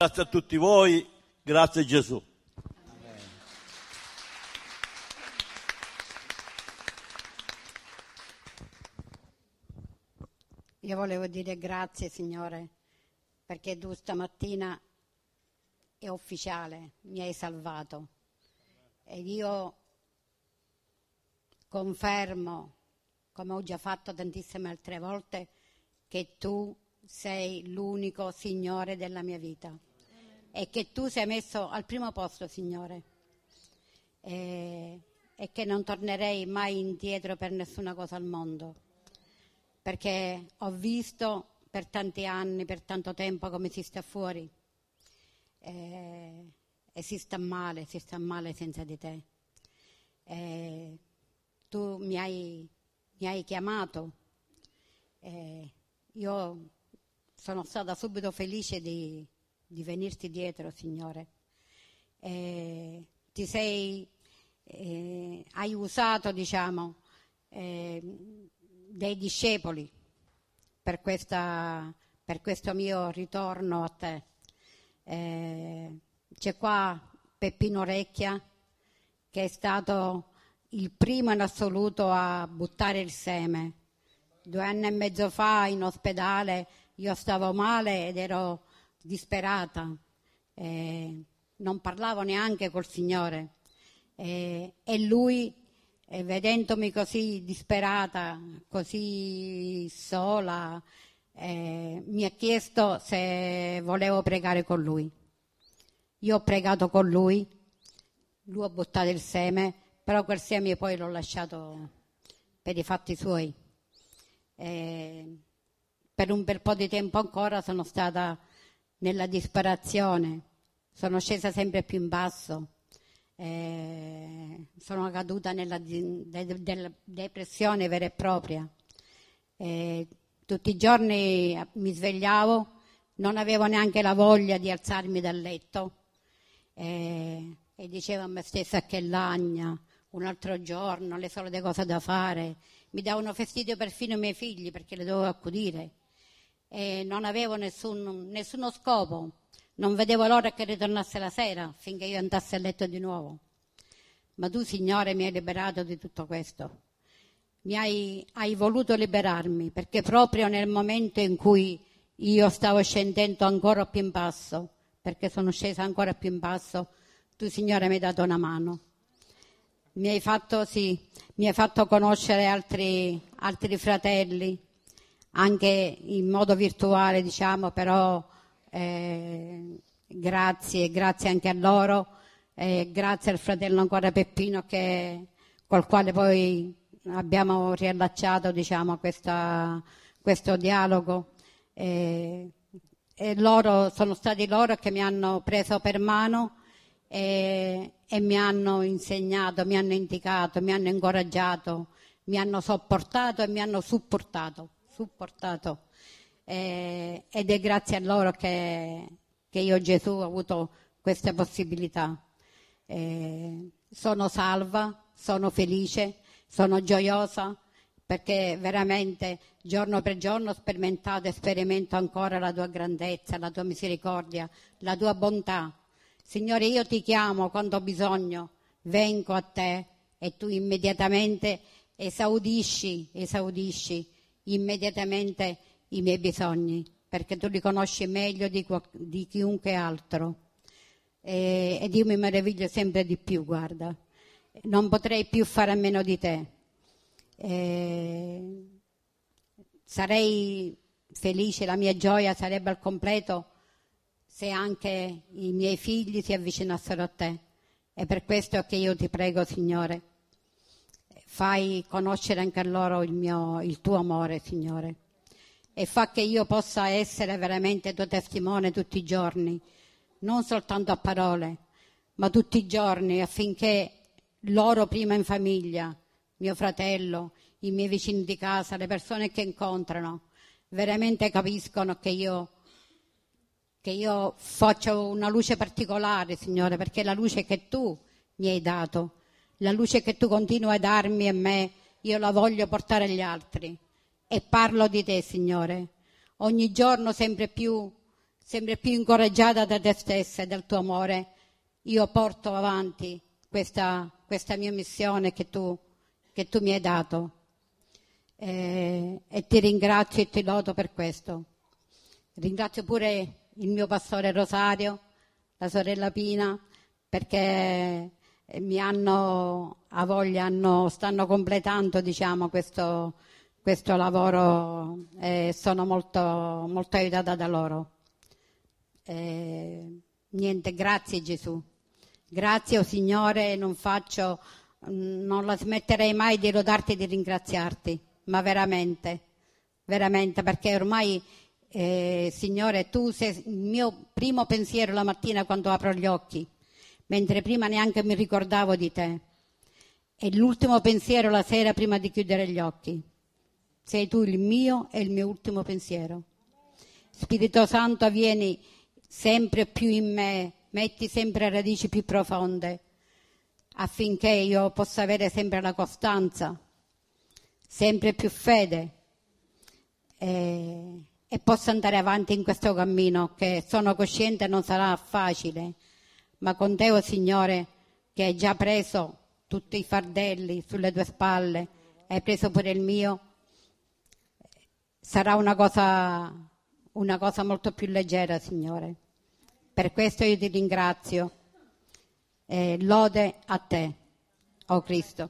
Grazie a tutti voi, grazie Gesù. Io volevo dire grazie, Signore, perché tu stamattina è ufficiale, mi hai salvato. E io confermo, come ho già fatto tantissime altre volte, che tu sei l'unico Signore della mia vita e che tu sei messo al primo posto, Signore, e che non tornerei mai indietro per nessuna cosa al mondo, perché ho visto per tanti anni, per tanto tempo come si sta fuori e si sta male senza di te. Tu mi hai chiamato, io sono stata subito felice di venirti dietro, Signore. Ti sei, hai usato, diciamo, dei discepoli per questo mio ritorno a te. C'è qua Peppino Orecchia, che è stato il primo in assoluto a buttare il seme. 2 anni e mezzo fa in ospedale io stavo male ed ero disperata, non parlavo neanche col Signore, e lui, vedendomi così disperata, così sola, mi ha chiesto se volevo pregare con lui. Io ho pregato con lui ha buttato il seme, però quel seme poi l'ho lasciato per i fatti suoi. Per un bel po' di tempo ancora sono stata nella disperazione, sono scesa sempre più in basso, sono caduta nella depressione vera e propria. Tutti i giorni mi svegliavo, non avevo neanche la voglia di alzarmi dal letto e dicevo a me stessa che lagna, un altro giorno, le solite cose da fare. Mi davano fastidio perfino i miei figli perché li dovevo accudire e non avevo nessuno scopo, non vedevo l'ora che ritornasse la sera finché io andassi a letto di nuovo. Ma tu, Signore, mi hai liberato di tutto questo. Hai voluto liberarmi, perché proprio nel momento in cui io stavo scendendo ancora più in basso, perché sono scesa ancora più in basso, tu, Signore, mi hai dato una mano. Mi hai fatto conoscere altri fratelli, anche in modo virtuale, diciamo, però grazie anche a loro, grazie al fratello ancora Peppino col quale poi abbiamo riallacciato, diciamo, questo dialogo, e sono stati loro che mi hanno preso per mano e mi hanno insegnato, mi hanno indicato, mi hanno incoraggiato, mi hanno sopportato e mi hanno supportato. Ed è grazie a loro che io, Gesù, ho avuto questa possibilità. Sono salva, sono felice, sono gioiosa, perché veramente giorno per giorno ho sperimentato e sperimento ancora la tua grandezza, la tua misericordia, la tua bontà. Signore, io ti chiamo quando ho bisogno, vengo a te e tu immediatamente esaudisci immediatamente i miei bisogni, perché tu li conosci meglio di chiunque altro. Ed io mi meraviglio sempre di più, guarda. Non potrei più fare a meno di te. Sarei felice, la mia gioia sarebbe al completo se anche i miei figli si avvicinassero a te. È per questo che io ti prego, Signore, fai conoscere anche a loro il tuo amore, Signore, e fa che io possa essere veramente tuo testimone tutti i giorni, non soltanto a parole, ma tutti i giorni, affinché loro prima in famiglia, mio fratello, i miei vicini di casa, le persone che incontrano, veramente capiscono che io faccio una luce particolare, Signore, perché è la luce che tu mi hai dato, la luce che tu continui a darmi a me, io la voglio portare agli altri e parlo di te, Signore. Ogni giorno sempre più sempre più incoraggiata da te stessa e dal tuo amore, io porto avanti questa mia missione che tu mi hai dato. E ti ringrazio e ti lodo per questo. Ringrazio pure il mio pastore Rosario, la sorella Pina, perché stanno completando, diciamo, questo lavoro, e sono molto, molto aiutata da loro. Niente, grazie Gesù. Grazie, oh Signore, non la smetterei mai di lodarti e di ringraziarti, ma veramente, veramente, perché ormai, Signore, tu sei il mio primo pensiero la mattina quando apro gli occhi, mentre prima neanche mi ricordavo di te. E l'ultimo pensiero la sera prima di chiudere gli occhi. Sei tu il mio e il mio ultimo pensiero. Spirito Santo, vieni sempre più in me, metti sempre radici più profonde, affinché io possa avere sempre la costanza, sempre più fede e possa andare avanti in questo cammino che sono cosciente non sarà facile, ma con te, oh Signore, che hai già preso tutti i fardelli sulle tue spalle, hai preso pure il mio, sarà una cosa molto più leggera, Signore. Per questo io ti ringrazio. Lode a te, oh Cristo.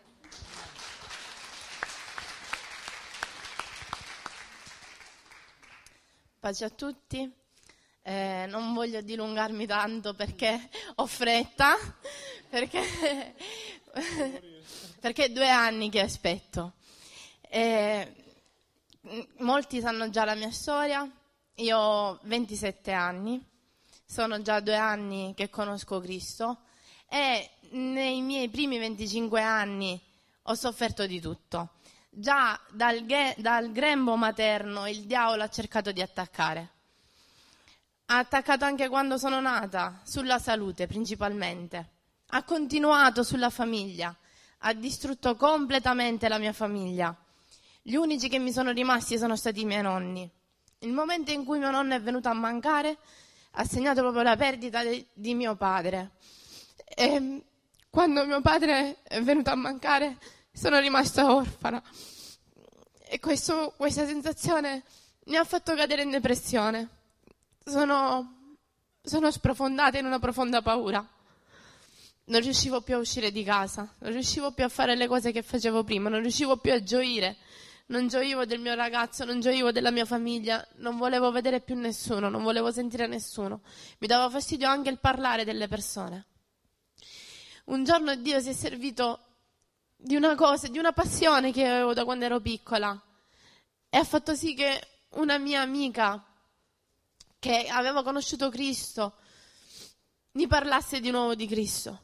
Pace a tutti. Non voglio dilungarmi tanto perché ho fretta, perché 2 anni che aspetto. Molti sanno già la mia storia. Io ho 27 anni, sono già 2 anni che conosco Cristo e nei miei primi 25 anni ho sofferto di tutto. Già dal grembo materno il diavolo ha cercato di attaccare. Ha attaccato anche quando sono nata, sulla salute principalmente. Ha continuato sulla famiglia, ha distrutto completamente la mia famiglia. Gli unici che mi sono rimasti sono stati i miei nonni. Il momento in cui mio nonno è venuto a mancare ha segnato proprio la perdita di mio padre. E quando mio padre è venuto a mancare sono rimasta orfana. E questa sensazione mi ha fatto cadere in depressione. Sono sprofondata in una profonda paura. Non riuscivo più a uscire di casa, non riuscivo più a fare le cose che facevo prima, non riuscivo più a gioire. Non gioivo del mio ragazzo, non gioivo della mia famiglia, non volevo vedere più nessuno, non volevo sentire nessuno. Mi dava fastidio anche il parlare delle persone. Un giorno Dio si è servito di una cosa, di una passione che avevo da quando ero piccola e ha fatto sì che una mia amica che aveva conosciuto Cristo mi parlasse di nuovo di Cristo.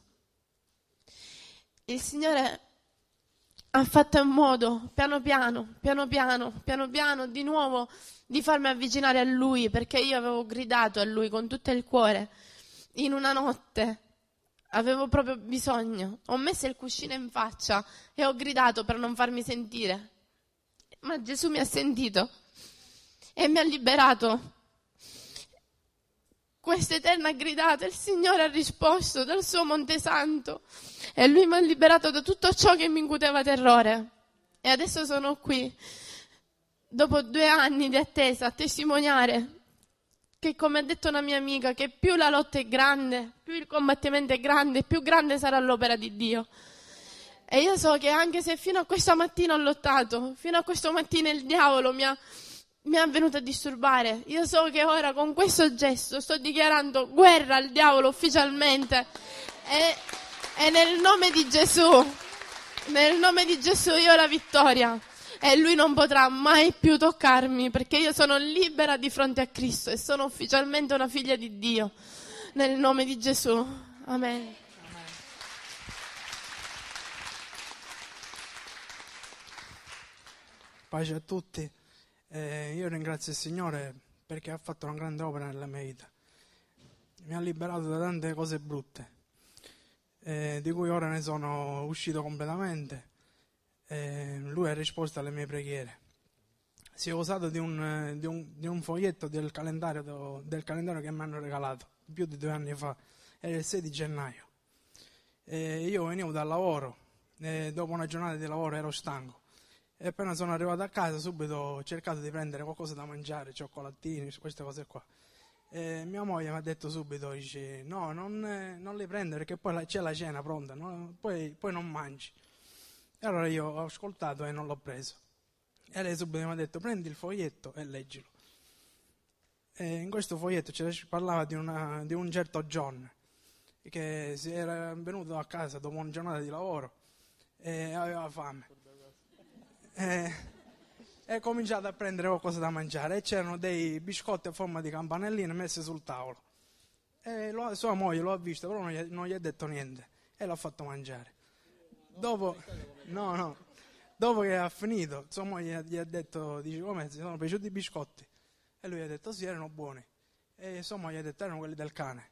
Il Signore ha fatto in modo, piano piano, di nuovo, di farmi avvicinare a Lui, perché io avevo gridato a Lui con tutto il cuore. In una notte avevo proprio bisogno. Ho messo il cuscino in faccia e ho gridato per non farmi sentire. Ma Gesù mi ha sentito e mi ha liberato. Questa eterna gridata, il Signore ha risposto dal suo Monte Santo e Lui mi ha liberato da tutto ciò che mi incuteva terrore. E adesso sono qui, dopo 2 anni di attesa, a testimoniare che, come ha detto una mia amica, che più la lotta è grande, più il combattimento è grande, più grande sarà l'opera di Dio. E io so che anche se fino a questa mattina ho lottato, fino a questo mattino il diavolo mi è venuto a disturbare. Io so che ora con questo gesto sto dichiarando guerra al diavolo ufficialmente e nel nome di Gesù io ho la vittoria e lui non potrà mai più toccarmi, perché io sono libera di fronte a Cristo e sono ufficialmente una figlia di Dio nel nome di Gesù. Amen. Pace a tutti. Io ringrazio il Signore perché ha fatto una grande opera nella mia vita. Mi ha liberato da tante cose brutte, di cui ora ne sono uscito completamente. Lui ha risposto alle mie preghiere. si è usato di un foglietto del calendario che mi hanno regalato più di 2 anni fa, era il 6 di gennaio. Io venivo dal lavoro, dopo una giornata di lavoro ero stanco e appena sono arrivato a casa subito ho cercato di prendere qualcosa da mangiare, cioccolatini, queste cose qua. Mia moglie mi ha detto subito, dice, no, non li prendere perché poi c'è la cena pronta, no? Poi non mangi. E allora io ho ascoltato e non l'ho preso. E lei subito mi ha detto, prendi il foglietto e leggilo. E in questo foglietto ci parlava di un certo John che si era venuto a casa dopo una giornata di lavoro e aveva fame. E cominciato a prendere qualcosa da mangiare e c'erano dei biscotti a forma di campanelline messi sul tavolo. E sua moglie lo ha visto, però non gli ha detto niente e l'ha fatto mangiare. Dopo che ha finito, sua moglie gli ha detto, dice, come ti sono piaciuti i biscotti? E lui ha detto sì, erano buoni. E sua moglie ha detto erano quelli del cane.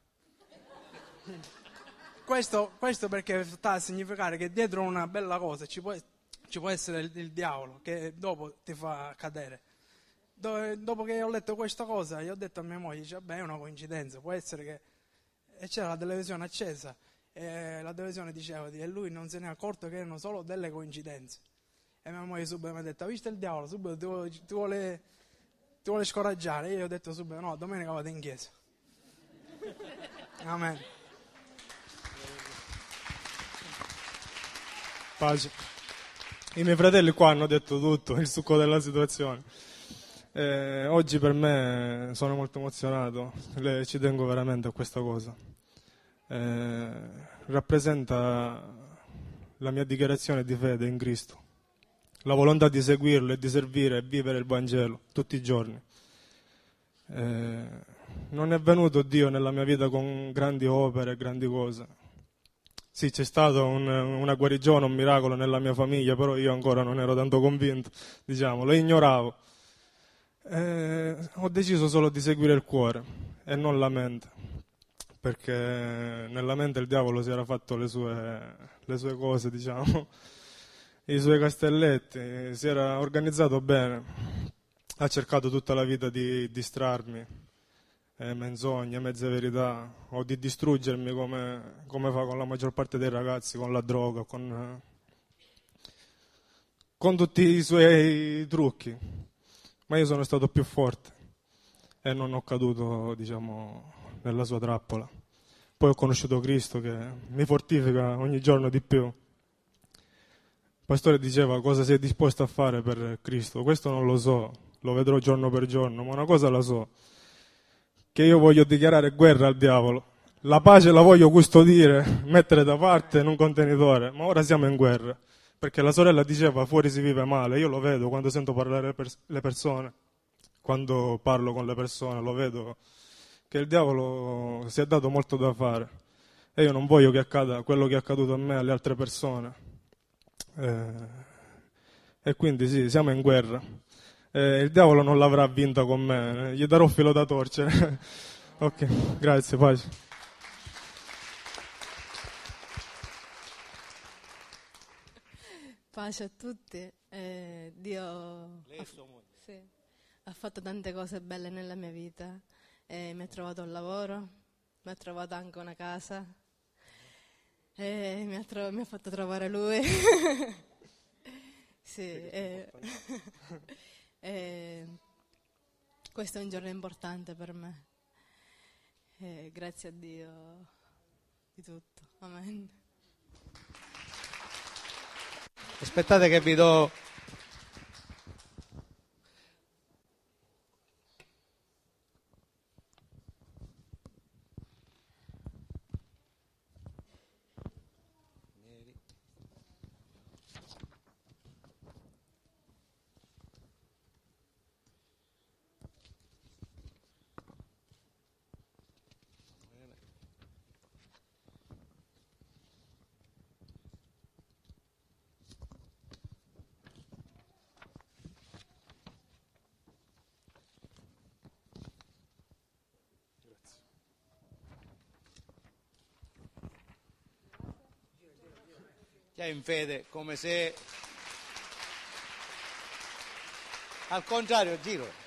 Questo perché sta a significare che dietro una bella cosa ci può essere il diavolo che dopo ti fa cadere. Dopo che ho letto questa cosa, io ho detto a mia moglie, dice, vabbè, è una coincidenza, può essere che... E c'era la televisione accesa e la televisione diceva e lui non se ne è accorto che erano solo delle coincidenze. E mia moglie subito mi ha detto, ha visto il diavolo, subito ti vuole scoraggiare. E io ho detto subito, no, domenica vado in chiesa. Amen. Pace. I miei fratelli qua hanno detto tutto, il succo della situazione. Oggi per me sono molto emozionato, ci tengo veramente a questa cosa. Rappresenta la mia dichiarazione di fede in Cristo, la volontà di seguirlo e di servire e vivere il Vangelo tutti i giorni. Non è venuto Dio nella mia vita con grandi opere, grandi cose. Sì, c'è stato una guarigione, un miracolo nella mia famiglia, però io ancora non ero tanto convinto, diciamo, lo ignoravo. Ho deciso solo di seguire il cuore e non la mente, perché nella mente il diavolo si era fatto le sue cose, diciamo, i suoi castelletti, si era organizzato bene, ha cercato tutta la vita di distrarmi. Menzogne, mezze verità, o di distruggermi come fa con la maggior parte dei ragazzi, con la droga, con tutti i suoi trucchi. Ma io sono stato più forte e non ho caduto, diciamo, nella sua trappola. Poi ho conosciuto Cristo che mi fortifica ogni giorno di più. Il pastore diceva cosa sei disposto a fare per Cristo. Questo non lo so, lo vedrò giorno per giorno, ma una cosa la so, che io voglio dichiarare guerra al diavolo. La pace la voglio custodire, mettere da parte in un contenitore, ma ora siamo in guerra, perché la sorella diceva fuori si vive male, io lo vedo quando sento parlare le persone, quando parlo con le persone, lo vedo che il diavolo si è dato molto da fare e io non voglio che accada quello che è accaduto a me e alle altre persone. E quindi sì, siamo in guerra. Il diavolo non l'avrà vinta con me, gli darò filo da torcere. Ok, grazie, pace. Pace a tutti. Dio ha fatto tante cose belle nella mia vita. Mi ha trovato un lavoro, mi ha trovato anche una casa, mi ha fatto trovare lui. Sì, questo è un giorno importante per me. Grazie a Dio di tutto. Amen. Aspettate che vi do... Chi è in fede come se Al contrario, giro.